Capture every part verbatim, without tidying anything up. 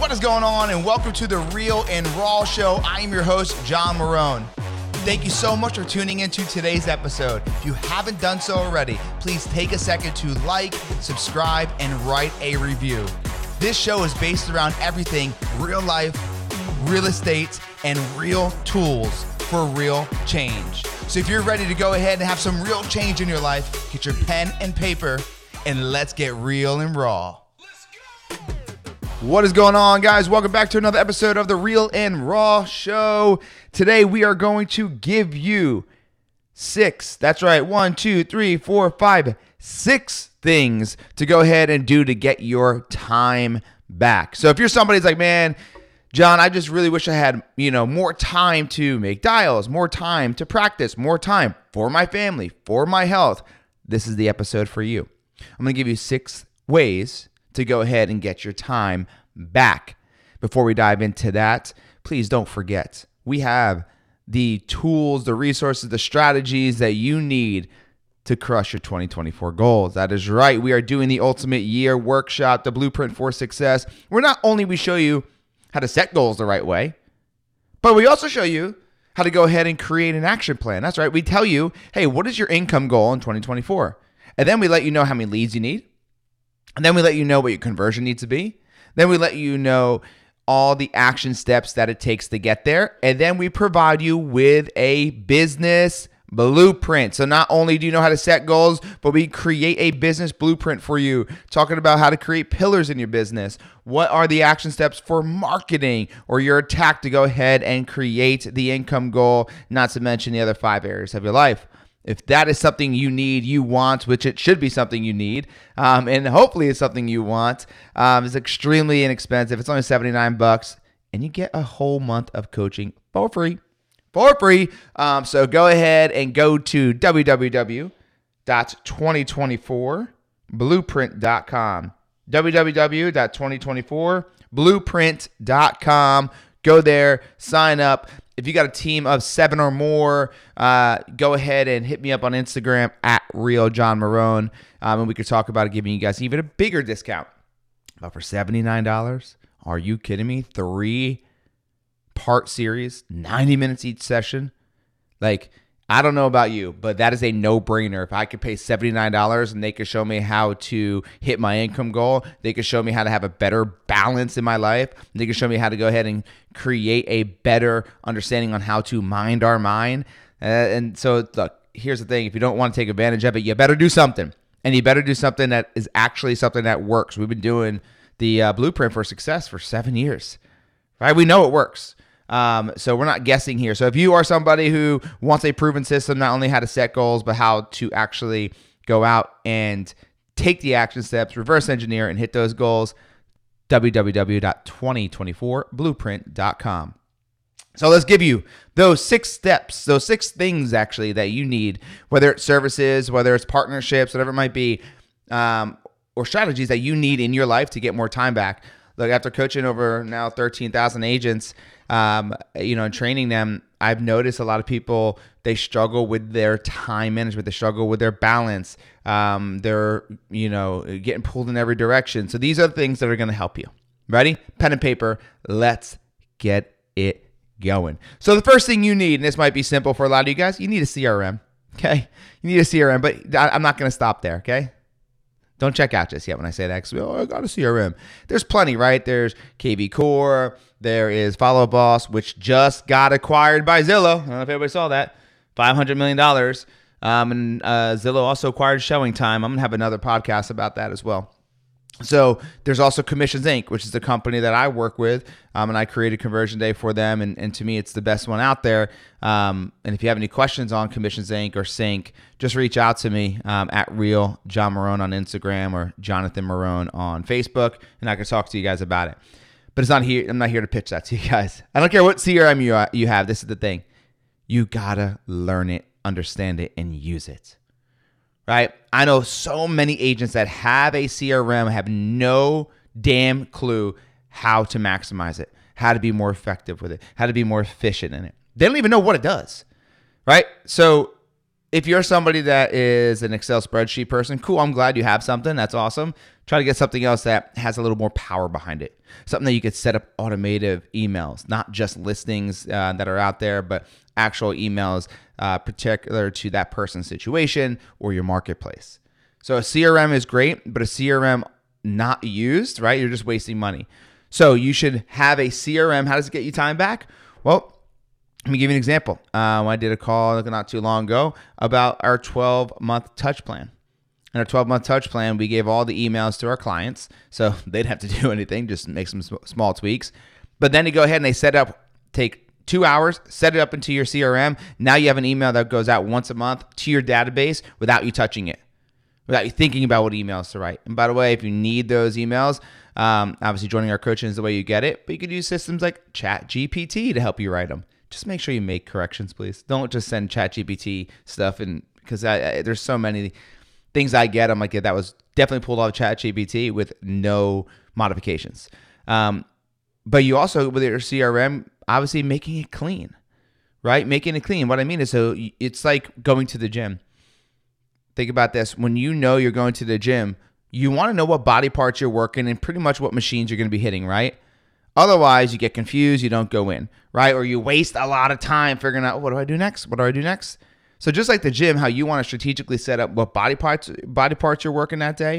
What is going on, and welcome to the Real and Raw Show. I am your host, John Marone. Thank you so much for tuning into today's episode. If you haven't done so already, please take a second to like, subscribe, and write a review. This show is based around everything real life, real estate, and real tools for real change. So if you're ready to go ahead and have some real change in your life, get your pen and paper, and let's get real and raw. What is going on, guys? Welcome back to another episode of the Real and Raw Show. Today we are going to give you six, that's right, one, two, three, four, five, six things to go ahead and do to get your time back. So if you're somebody that's like, man, John, I just really wish I had, you know, more time to make dials, more time to practice, more time for my family, for my health, this is the episode for you. I'm going to give you six ways to go ahead and get your time back. Before we dive into that, please don't forget, we have the tools, the resources, the strategies that you need to crush your twenty twenty-four goals. That is right. We are doing the Ultimate Year Workshop, the Blueprint for Success, where not only we show you how to set goals the right way, but we also show you how to go ahead and create an action plan. That's right. We tell you, hey, what is your income goal in twenty twenty-four? And then we let you know how many leads you need. And then we let you know what your conversion needs to be. Then we let you know all the action steps that it takes to get there. And then we provide you with a business blueprint. So not only do you know how to set goals, but we create a business blueprint for you, talking about how to create pillars in your business. What are the action steps for marketing or your attack to go ahead and create the income goal, not to mention the other five areas of your life. If that is something you need, you want, which it should be something you need, um, and hopefully it's something you want, um, it's extremely inexpensive. It's only seventy-nine bucks, and you get a whole month of coaching for free. For free. Um, so go ahead and go to w w w dot twenty twenty-four blueprint dot com. w w w dot twenty twenty-four blueprint dot com. Go there, sign up. If you got a team of seven or more, uh, go ahead and hit me up on Instagram at Real John Marone, um, and we could talk about it, giving you guys even a bigger discount. But for seventy-nine dollars, are you kidding me? Three part series, ninety minutes each session. Like, I don't know about you, but that is a no-brainer. If I could pay seventy-nine dollars and they could show me how to hit my income goal, they could show me how to have a better balance in my life, they could show me how to go ahead and create a better understanding on how to mind our mind. Uh, and so, look, here's the thing. If you don't want to take advantage of it, you better do something. And you better do something that is actually something that works. We've been doing the uh, Blueprint for Success for seven years, right? We know it works. Um, so we're not guessing here. So if you are somebody who wants a proven system, not only how to set goals, but how to actually go out and take the action steps, reverse engineer, and hit those goals, w w w dot twenty twenty-four blueprint dot com. So let's give you those six steps, those six things actually that you need, whether it's services, whether it's partnerships, whatever it might be, um, or strategies that you need in your life to get more time back. Look, after coaching over now thirteen thousand agents, um, you know, and training them, I've noticed a lot of people, they struggle with their time management. They struggle with their balance. Um, they're, you know, getting pulled in every direction. So these are the things that are going to help you. Ready? Pen and paper. Let's get it going. So the first thing you need, and this might be simple for a lot of you guys, you need a C R M. Okay? You need a C R M, but I'm not going to stop there. Okay? Don't check out just yet when I say that, because, oh, I got a C R M. There's plenty, right? There's K V Core. There is Follow Boss, which just got acquired by Zillow. I don't know if everybody saw that. five hundred million dollars. Um, and uh, Zillow also acquired Showing Time. I'm going to have another podcast about that as well. So there's also Commissions Incorporated, which is the company that I work with, um, and I created Conversion Day for them, and, and to me, it's the best one out there. Um, and if you have any questions on Commissions Incorporated or Sync, just reach out to me um, at Real John Marone on Instagram or Jonathan Marone on Facebook, and I can talk to you guys about it. But it's not here. I'm not here to pitch that to you guys. I don't care what C R M you you have. This is the thing: you gotta learn it, understand it, and use it. Right? I know so many agents that have a C R M have no damn clue how to maximize it, how to be more effective with it, how to be more efficient in it. They don't even know what it does, right? So If you're somebody that is an Excel spreadsheet person, cool, I'm glad you have something. That's awesome. Try to get something else that has a little more power behind it. Something that you could set up automated emails, not just listings uh, that are out there, but actual emails uh, particular to that person's situation or your marketplace. So a C R M is great, but a C R M not used, right? You're just wasting money. So you should have a C R M. How does it get you time back? Well, let me give you an example. Um, I did a call not too long ago about our twelve-month touch plan. In our twelve-month touch plan, we gave all the emails to our clients, so they didn't have to do anything, just make some small tweaks. But then they go ahead and they set up, take two hours, set it up into your C R M. Now you have an email that goes out once a month to your database without you touching it, without you thinking about what emails to write. And by the way, if you need those emails, um, obviously joining our coaching is the way you get it, but you could use systems like ChatGPT to help you write them. Just make sure you make corrections, please. Don't just send ChatGPT stuff, and because I, I, there's so many things I get, I'm like, yeah, that was definitely pulled off ChatGPT with no modifications. Um, but you also, with your C R M, obviously making it clean, right? Making it clean. What I mean is, so it's like going to the gym. Think about this. When you know you're going to the gym, you want to know what body parts you're working and pretty much what machines you're going to be hitting, right? Otherwise, you get confused, you don't go in, right? Or you waste a lot of time figuring out, what do I do next? What do I do next? So just like the gym, how you want to strategically set up what body parts body parts you're working that day,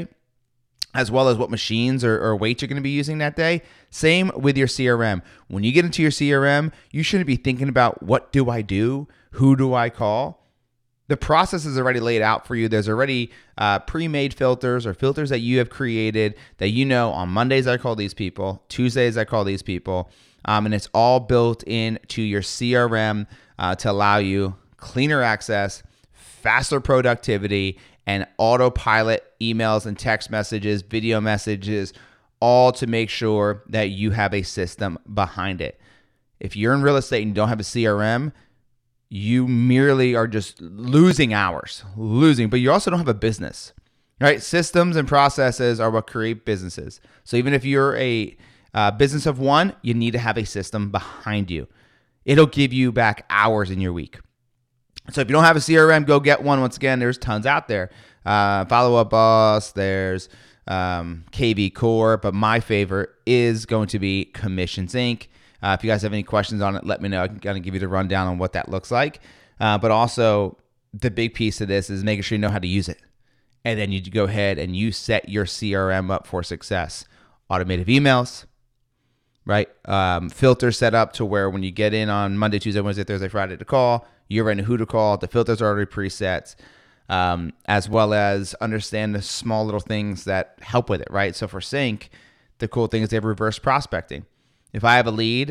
as well as what machines or, or weights you're going to be using that day, same with your C R M. When you get into your C R M, you shouldn't be thinking about, what do I do? Who do I call? The process is already laid out for you. There's already uh, pre-made filters or filters that you have created that you know on Mondays I call these people, Tuesdays I call these people, um, and it's all built into your C R M uh, to allow you cleaner access, faster productivity, and autopilot emails and text messages, video messages, all to make sure that you have a system behind it. If you're in real estate and you don't have a C R M, you merely are just losing hours, losing, but you also don't have a business, right? Systems and processes are what create businesses. So even if you're a uh, business of one, you need to have a system behind you. It'll give you back hours in your week. So if you don't have a C R M, go get one. Once again, there's tons out there. Uh, Follow Up Boss, there's um, K V Core, but my favorite is going to be Commissions Incorporated. Uh, if you guys have any questions on it, let me know. I can kind of give you the rundown on what that looks like. Uh, but also, the big piece of this is making sure you know how to use it. And then you go ahead and you set your C R M up for success. Automated emails, right? Um, filters set up to where when you get in on Monday, Tuesday, Wednesday, Thursday, Friday to call, you already know who to call. The filters are already preset, um, as well as understand the small little things that help with it, right? So for Sync, the cool thing is they have reverse prospecting. If I have a lead,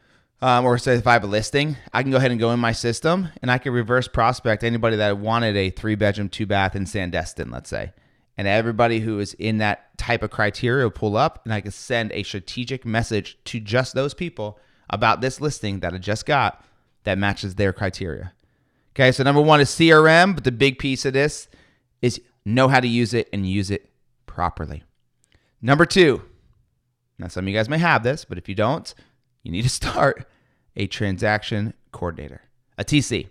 um, or say if I have a listing, I can go ahead and go in my system and I can reverse prospect anybody that wanted a three bedroom, two bath in Sandestin, let's say. And everybody who is in that type of criteria will pull up, and I can send a strategic message to just those people about this listing that I just got that matches their criteria. Okay, so number one is C R M, but the big piece of this is know how to use it and use it properly. Number two, now some of you guys may have this, but if you don't, you need to start a transaction coordinator, a T C.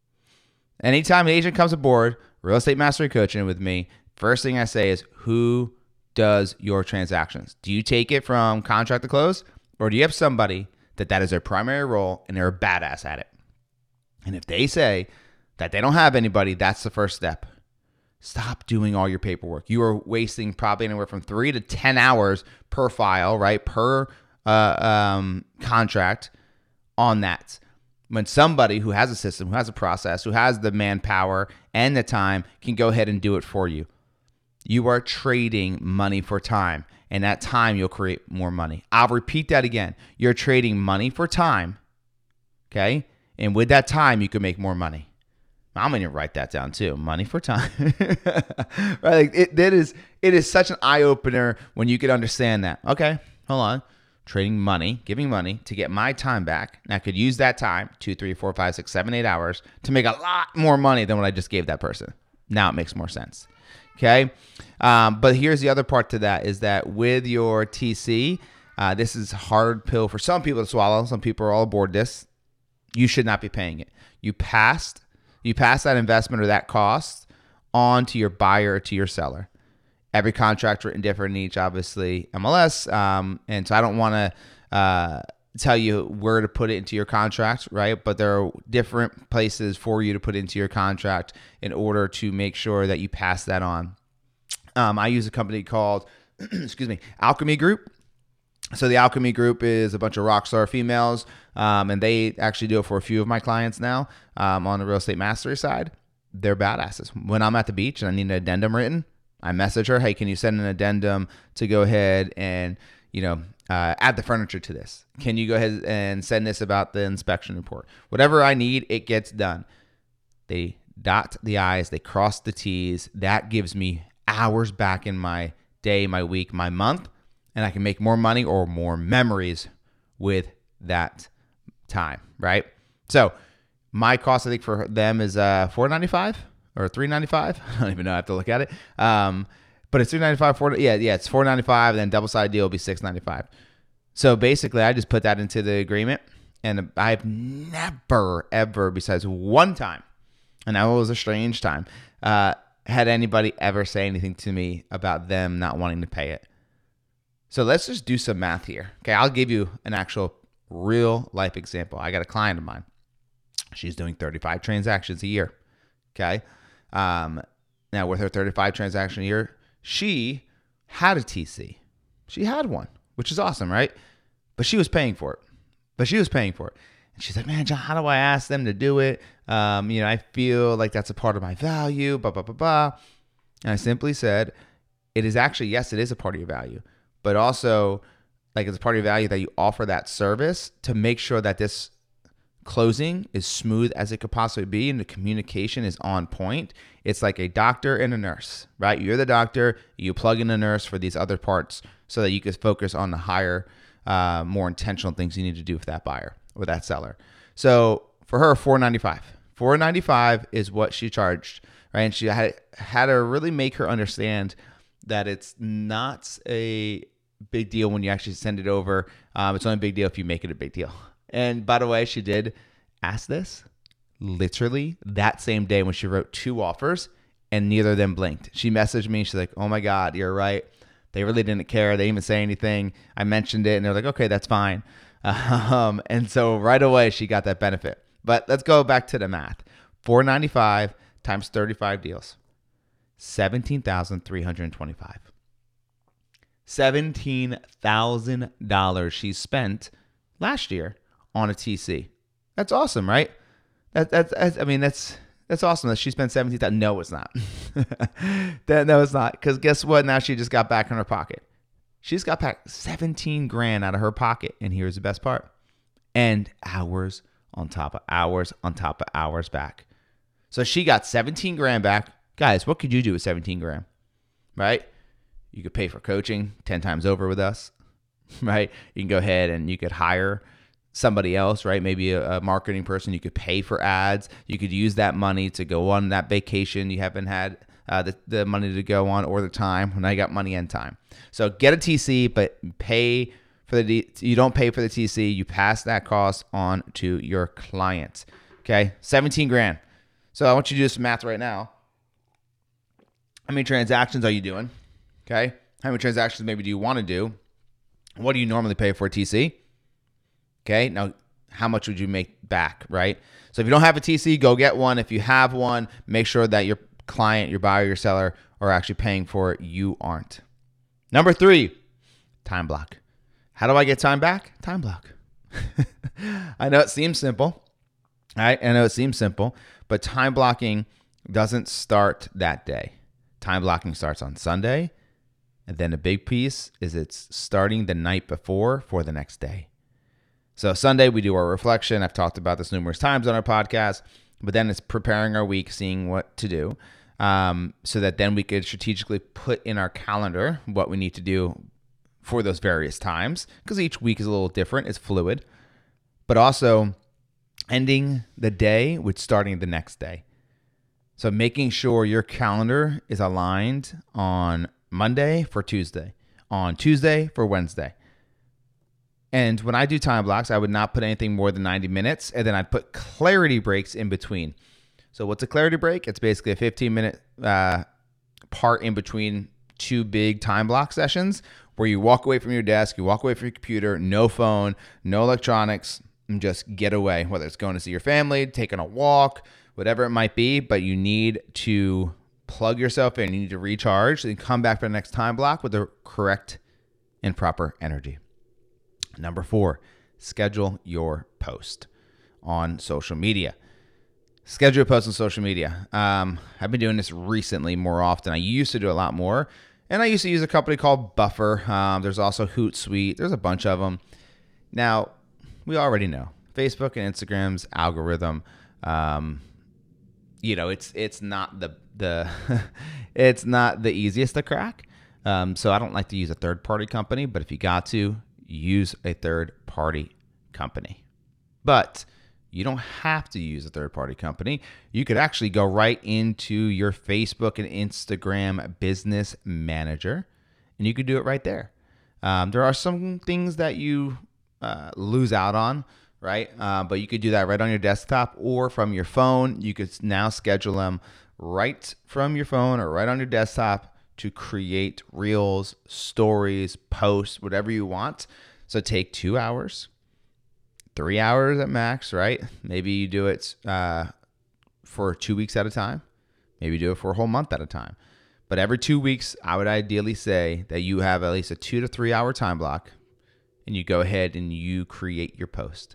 Anytime an agent comes aboard Real Estate Mastery Coaching with me, first thing I say is, who does your transactions? Do you take it from contract to close, or do you have somebody that that is their primary role and they're a badass at it? And if they say that they don't have anybody, that's the first step. Stop doing all your paperwork. You are wasting probably anywhere from three to ten hours per file, right? Per uh, um, contract on that. When somebody who has a system, who has a process, who has the manpower and the time can go ahead and do it for you. You are trading money for time, and that time you'll create more money. I'll repeat that again. You're trading money for time, okay? And with that time, you can make more money. I'm going to write that down too. Money for time. Right? Like it, that is, it is such an eye-opener when you can understand that. Okay, hold on. Trading money, giving money to get my time back. And I could use that time, two, three, four, five, six, seven, eight hours, to make a lot more money than what I just gave that person. Now it makes more sense. Okay, um, but here's the other part to that is that with your T C, uh, this is a hard pill for some people to swallow. Some people are all aboard this. You should not be paying it. You passed You pass that investment or that cost on to your buyer or to your seller. Every contract written different in each, obviously, M L S. Um, and so I don't want to uh, tell you where to put it into your contract, right? But there are different places for you to put into your contract in order to make sure that you pass that on. Um, I use a company called, excuse me, Alchemy Group. So the Alchemy Group is a bunch of rock star females, um, and they actually do it for a few of my clients now um, on the real estate mastery side. They're badasses. When I'm at the beach and I need an addendum written, I message her, hey, can you send an addendum to go ahead and, you know, uh, add the furniture to this? Can you go ahead and send this about the inspection report? Whatever I need, it gets done. They dot the I's, they cross the T's. That gives me hours back in my day, my week, my month, and I can make more money or more memories with that time, right? So my cost, I think, for them is uh, four ninety-five. Or three ninety-five. I don't even know. I have to look at it. Um, but it's three ninety-five. four, yeah, yeah, it's four ninety-five. And then double sided deal will be six ninety-five. So basically, I just put that into the agreement, and I've never ever, besides one time, and that was a strange time, uh, had anybody ever say anything to me about them not wanting to pay it. So let's just do some math here. Okay, I'll give you an actual real life example. I got a client of mine. She's doing thirty-five transactions a year. Okay. Um, now with her thirty-five transaction a year, she had a T C. She had one, which is awesome, right? But she was paying for it. But she was paying for it. And she's like, man, John, how do I ask them to do it? Um, you know, I feel like that's a part of my value, blah, blah, blah, blah. And I simply said, it is actually, yes, it is a part of your value, but also like it's a part of your value that you offer that service to make sure that this closing is smooth as it could possibly be and the communication is on point. It's like a doctor and a nurse, right? You're the doctor, you plug in a nurse for these other parts so that you can focus on the higher, uh, more intentional things you need to do for that buyer or that seller. So for her, four ninety-five. four ninety-five is what she charged, right? And she had had to really make her understand that it's not a big deal when you actually send it over. Um, it's only a big deal if you make it a big deal. And by the way, she did ask this literally that same day when she wrote two offers and neither of them blinked. She messaged me. She's like, oh my God, you're right. They really didn't care. They didn't even say anything. I mentioned it and they're like, okay, that's fine. Um, and so right away she got that benefit. But let's go back to the math. four ninety-five times thirty-five deals, seventeen thousand three hundred twenty-five. seventeen thousand dollars she spent last year on a T C. That's awesome, right? That, that's, that's, I mean, that's that's awesome that she spent seventeen thousand dollars. No, it's not. that, no, it's not. Because guess what? Now she just got back in her pocket. She just got back seventeen grand out of her pocket. And here's the best part. And hours on top of hours on top of hours back. So she got seventeen grand back. Guys, what could you do with seventeen grand? Right? You could pay for coaching ten times over with us. Right? You can go ahead and you could hire somebody else, right? Maybe a, a marketing person. You could pay for ads. You could use that money to go on that vacation you haven't had uh, the, the money to go on or the time. When I got money and time. So get a T C, but pay for the D- you don't pay for the T C. You pass that cost on to your client. Okay, seventeen grand. So I want you to do some math right now. How many transactions are you doing? Okay, how many transactions maybe do you want to do? What do you normally pay for a T C? Okay, now how much would you make back, right? So if you don't have a T C, go get one. If you have one, make sure that your client, your buyer, your seller are actually paying for it. You aren't. Number three, time block. How do I get time back? Time block. I know it seems simple. Right? I know it seems simple, but time blocking doesn't start that day. Time blocking starts on Sunday. And then a big piece is it's starting the night before for the next day. So Sunday, we do our reflection. I've talked about this numerous times on our podcast, but then it's preparing our week, seeing what to do, um, so that then we could strategically put in our calendar what we need to do for those various times, because each week is a little different. It's fluid, but also ending the day with starting the next day. So making sure your calendar is aligned on Monday for Tuesday, on Tuesday for Wednesday. And when I do time blocks, I would not put anything more than ninety minutes, and then I'd put clarity breaks in between. So what's a clarity break? It's basically a fifteen minute uh, part in between two big time block sessions where you walk away from your desk, you walk away from your computer, no phone, no electronics, and just get away, whether it's going to see your family, taking a walk, whatever it might be, but you need to plug yourself in, you need to recharge, and come back for the next time block with the correct and proper energy. Number four, schedule your post on social media. Schedule a post on social media. Um, I've been doing this recently more often. I used to do a lot more. And I used to use a company called Buffer. Um, there's also Hootsuite. There's a bunch of them. Now, we already know Facebook and Instagram's algorithm. Um, you know, it's it's not the the it's not the easiest to crack. Um, so I don't like to use a third party company. But if you got to, use a third party company. But you don't have to use a third-party company. You could actually go right into your Facebook and Instagram business manager, and you could do it right there. Um, there are some things that you uh, lose out on, right? Uh, but you could do that right on your desktop or from your phone. You could now schedule them right from your phone or right on your desktop to create reels, stories, posts, whatever you want. So take two hours. Three hours at max, right? Maybe you do it uh, for two weeks at a time. Maybe you do it for a whole month at a time. But every two weeks, I would ideally say that you have at least a two to three hour time block, and you go ahead and you create your post.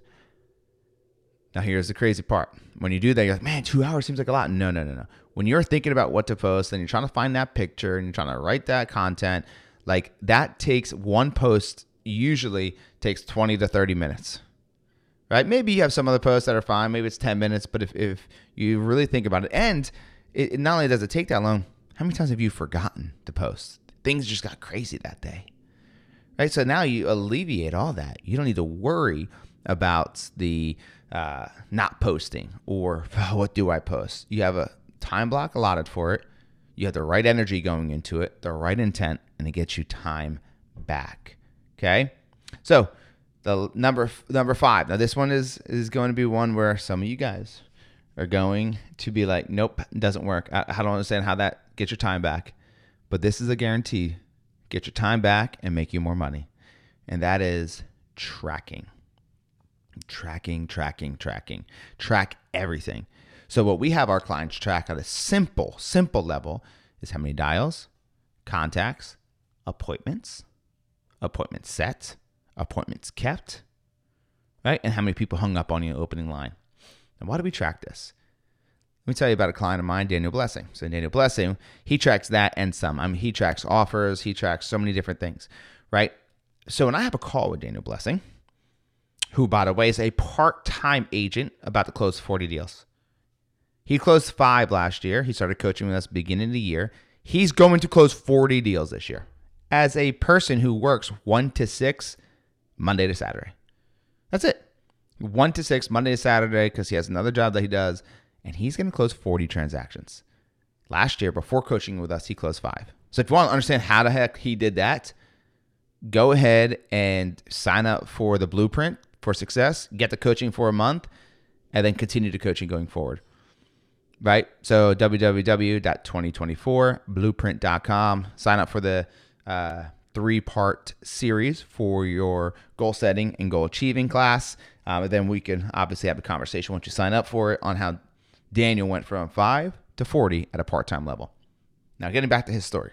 Now, here's the crazy part. When you do that, you're like, man, two hours seems like a lot. No, no, no, no. When you're thinking about what to post and you're trying to find that picture and you're trying to write that content, like that takes one post usually takes twenty to thirty minutes. Right? Maybe you have some other posts that are fine. Maybe it's ten minutes. But if, if you really think about it, and it, it not only does it take that long, how many times have you forgotten to post? Things just got crazy that day. Right? So now you alleviate all that. You don't need to worry about the uh, not posting or oh, what do I post? You have a time block allotted for it. You have the right energy going into it, the right intent, and it gets you time back. Okay? So The number number five. Now this one is is going to be one where some of you guys are going to be like, nope, doesn't work. I, I don't understand how that gets your time back. But this is a guarantee. Get your time back and make you more money. And that is tracking. Tracking, tracking, tracking. Track everything. So what we have our clients track at a simple, simple level is how many dials, contacts, appointments, appointments set, appointments kept, right? And how many people hung up on your opening line. And why do we track this? Let me tell you about a client of mine, Daniel Blessing. So Daniel Blessing, he tracks that and some. I mean, he tracks offers. He tracks so many different things, right? So when I have a call with Daniel Blessing, who, by the way, is a part-time agent about to close forty deals. He closed five last year. He started coaching with us beginning of the year. He's going to close forty deals this year as a person who works one to six Monday to Saturday. That's it. One to six, Monday to Saturday, because he has another job that he does, and he's going to close forty transactions. Last year, before coaching with us, he closed five. So if you want to understand how the heck he did that, go ahead and sign up for the Blueprint for Success, get the coaching for a month, and then continue the coaching going forward. Right? So w w w dot twenty twenty-four blueprint dot com. Sign up for the uh, three-part series for your goal setting and goal achieving class. Um, and then we can obviously have a conversation once you sign up for it on how Daniel went from five to forty at a part-time level. Now, getting back to his story.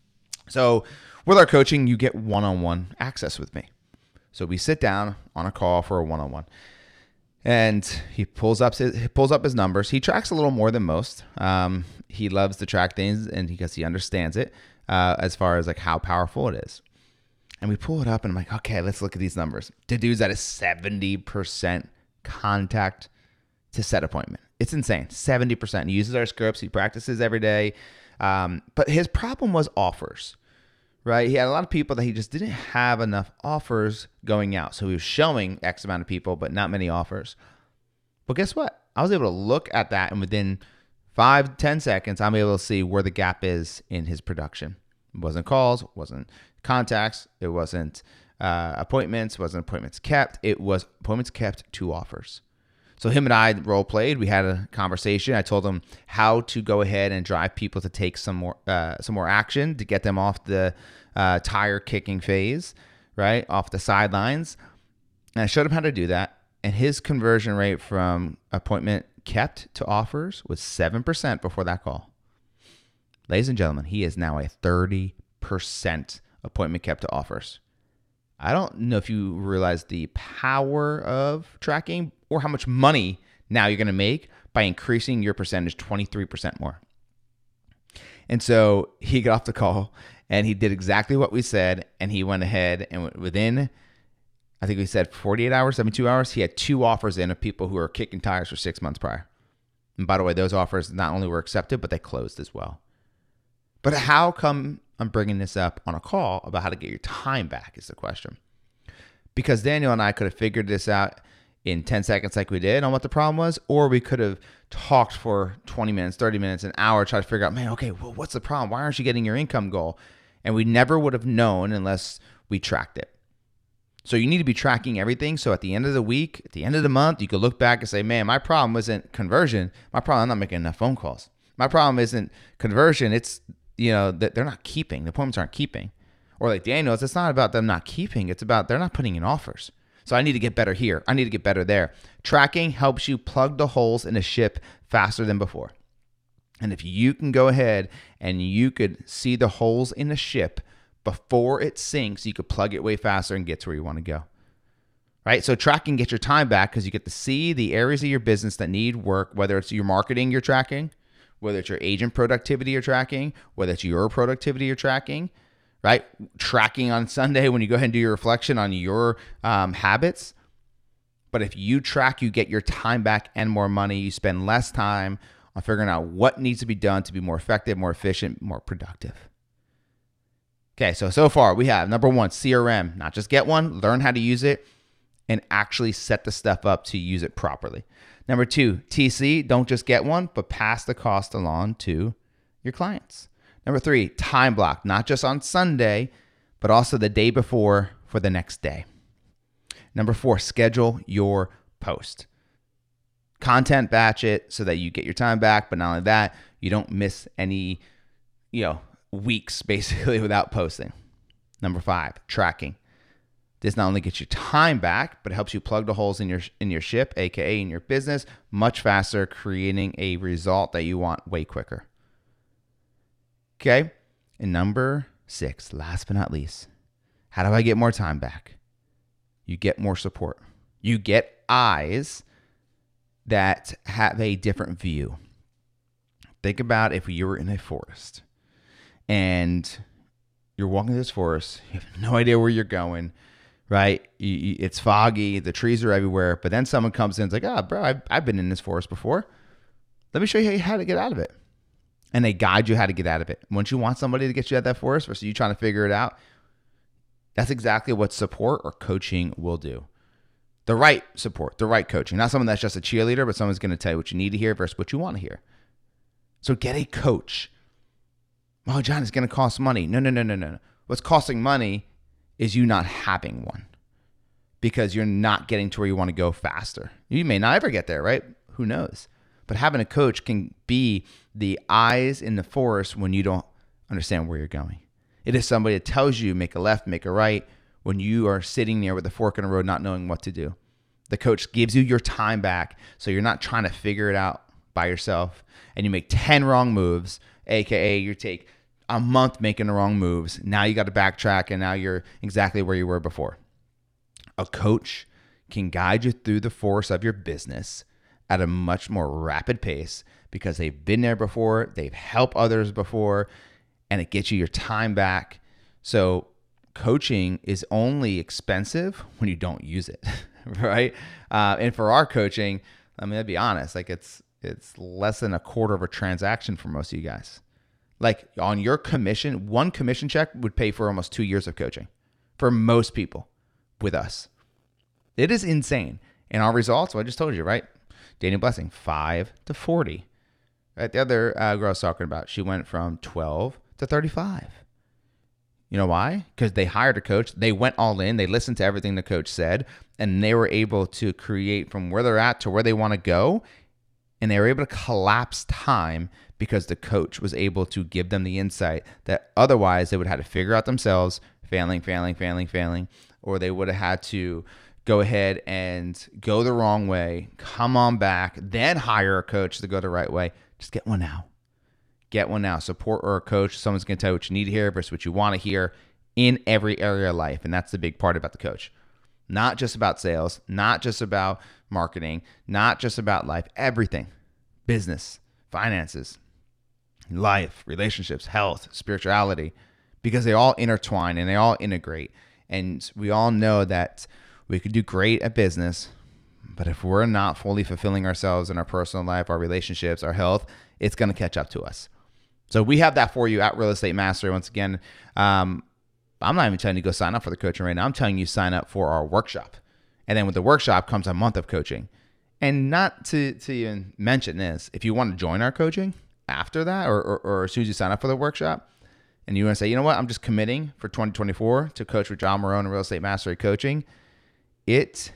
So with our coaching, you get one-on-one access with me. So we sit down on a call for a one-on-one. And he pulls up his, he pulls up his numbers. He tracks a little more than most. Um, he loves to track things, and because he understands it uh, as far as like how powerful it is. And we pull it up, and I'm like, okay, let's look at these numbers. The dude's at a seventy percent contact to set appointment. It's insane, seventy percent. He uses our scripts. He practices every day. Um, but his problem was offers, right? He had a lot of people that he just didn't have enough offers going out. So he was showing X amount of people, but not many offers. But guess what? I was able to look at that, and within five, ten seconds, I'm able to see where the gap is in his production. It wasn't calls, it wasn't contacts, it wasn't uh, appointments, it wasn't appointments kept. It was appointments kept to offers. So him and I role played. We had a conversation. I told him how to go ahead and drive people to take some more uh, some more action to get them off the uh, tire kicking phase, right? Off the sidelines. And I showed him how to do that. And his conversion rate from appointment kept to offers was seven percent before that call. Ladies and gentlemen, he is now a thirty percent appointment kept to offers. I don't know if you realize the power of tracking or how much money now you're going to make by increasing your percentage twenty-three percent more. And so he got off the call and he did exactly what we said. And he went ahead and within, I think we said forty-eight hours, seventy-two hours, he had two offers in of people who were kicking tires for six months prior. And by the way, those offers not only were accepted, but they closed as well. But how come I'm bringing this up on a call about how to get your time back is the question. Because Daniel and I could have figured this out in ten seconds like we did on what the problem was, or we could have talked for twenty minutes, thirty minutes, an hour, try to figure out, man, okay, well, what's the problem? Why aren't you getting your income goal? And we never would have known unless we tracked it. So you need to be tracking everything. So at the end of the week, at the end of the month, you could look back and say, man, my problem isn't conversion. My problem, I'm not making enough phone calls. My problem isn't conversion. It's, you know, that they're not keeping. The appointments aren't keeping. Or like Daniel's, it's not about them not keeping. It's about they're not putting in offers. So I need to get better here. I need to get better there. Tracking helps you plug the holes in a ship faster than before. And if you can go ahead and you could see the holes in the ship before it sinks, you could plug it way faster and get to where you want to go. Right? So tracking gets your time back because you get to see the areas of your business that need work, whether it's your marketing you're tracking, whether it's your agent productivity you're tracking, whether it's your productivity you're tracking, right? Tracking on Sunday when you go ahead and do your reflection on your um, habits. But if you track, you get your time back and more money. You spend less time on figuring out what needs to be done to be more effective, more efficient, more productive. Okay, so, so far we have number one, C R M. Not just get one, learn how to use it and actually set the stuff up to use it properly. Number two, T C, don't just get one, but pass the cost along to your clients. Number three, time block, not just on Sunday, but also the day before for the next day. Number four, schedule your post. Content batch it so that you get your time back, but not only that, you don't miss any, you know, weeks basically without posting. Number five, tracking. This not only gets your time back, but it helps you plug the holes in your in your ship, aka in your business, much faster, creating a result that you want way quicker. Okay? And number six, last but not least, how do I get more time back? You get more support. You get eyes that have a different view. Think about if you were in a forest and you're walking through this forest, you have no idea where you're going, right? You, you, it's foggy, the trees are everywhere, but then someone comes in and is like, oh, bro, I've, I've been in this forest before. Let me show you how to get out of it. And they guide you how to get out of it. Once you want somebody to get you out of that forest versus you trying to figure it out, that's exactly what support or coaching will do. The right support, the right coaching, not someone that's just a cheerleader, but someone's going to tell you what you need to hear versus what you want to hear. So get a coach. Oh, John, it's going to cost money. No, no, no, no, no. What's costing money is you not having one because you're not getting to where you want to go faster. You may not ever get there, right? Who knows? But having a coach can be the eyes in the forest when you don't understand where you're going. It is somebody that tells you make a left, make a right when you are sitting there with a fork in the road not knowing what to do. The coach gives you your time back so you're not trying to figure it out by yourself and you make ten wrong moves, aka you take a month making the wrong moves. Now you got to backtrack and now you're exactly where you were before. A coach can guide you through the forest of your business at a much more rapid pace because they've been there before, they've helped others before, and it gets you your time back. So coaching is only expensive when you don't use it, right? Uh, and for our coaching, I mean, to be honest, like it's it's less than a quarter of a transaction for most of you guys. Like on your commission, one commission check would pay for almost two years of coaching for most people with us. It is insane. And our results, well, I just told you, right? Daniel Blessing, five to forty. Right? The other uh, girl I was talking about, she went from twelve to thirty-five. You know why? Because they hired a coach. They went all in. They listened to everything the coach said, and they were able to create from where they're at to where they want to go. And they were able to collapse time because the coach was able to give them the insight that otherwise they would have had to figure out themselves, failing, failing, failing, failing, or they would have had to go ahead and go the wrong way, come on back, then hire a coach to go the right way. Just get one now. Get one now. Support or a coach. Someone's going to tell you what you need to hear versus what you want to hear in every area of life. And that's the big part about the coach. Not just about sales, not just about marketing, not just about life, everything. Business, finances, life, relationships, health, spirituality, because they all intertwine and they all integrate. And we all know that we could do great at business, but if we're not fully fulfilling ourselves in our personal life, our relationships, our health, it's going to catch up to us. So we have that for you at Real Estate Mastery. Once again, um, I'm not even telling you to go sign up for the coaching right now. I'm telling you sign up for our workshop. And then with the workshop comes a month of coaching. And not to, to even mention this, if you want to join our coaching after that, or, or, or as soon as you sign up for the workshop, and you want to say, you know what, I'm just committing for twenty twenty-four to coach with John Marone and Real Estate Mastery Coaching, it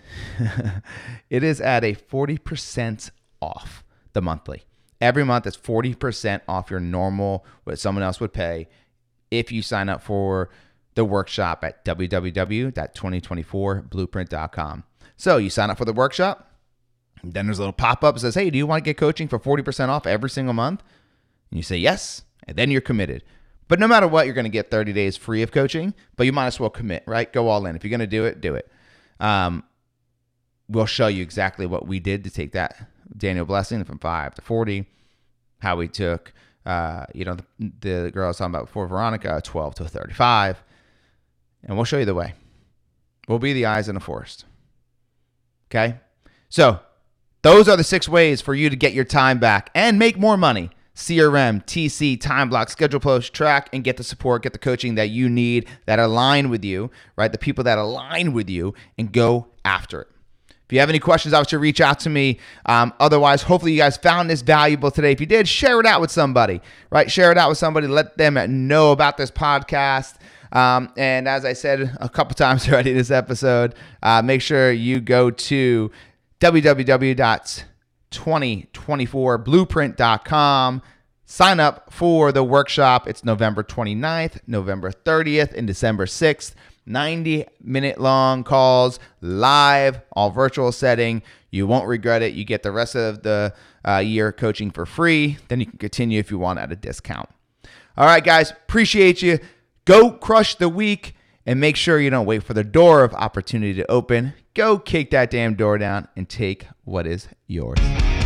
it is at a forty percent off the monthly. Every month it's forty percent off your normal, what someone else would pay if you sign up for the workshop at w w w dot twenty twenty-four blueprint dot com. So you sign up for the workshop, and then there's a little pop-up that says, hey, do you want to get coaching for forty percent off every single month? And you say yes, and then you're committed. But no matter what, you're going to get thirty days free of coaching, but you might as well commit, right? Go all in. If you're going to do it, do it. Um, we'll show you exactly what we did to take that Daniel Blessing from five to forty, how we took, uh, you know, the, the girl I was talking about before, Veronica, twelve to thirty-five, and we'll show you the way. We'll be the eyes in the forest. Okay? So those are the six ways for you to get your time back and make more money. C R M, T C, time block, schedule post, track, and get the support, get the coaching that you need that align with you, right? The people that align with you, and go after it. If you have any questions, I would you reach out to me. Um, otherwise, hopefully you guys found this valuable today. If you did, share it out with somebody, right? Share it out with somebody. Let them know about this podcast. Um, and as I said a couple times already in this episode, uh, make sure you go to w w w dot twenty twenty-four blueprint dot com. Sign up for the workshop. It's November twenty-ninth, November thirtieth, and December sixth. ninety minute long calls, live, all virtual setting. You won't regret it. You get the rest of the uh, year coaching for free. Then you can continue if you want at a discount. All right, guys, appreciate you. Go crush the week, and make sure you don't wait for the door of opportunity to open. Go kick that damn door down and take what is yours.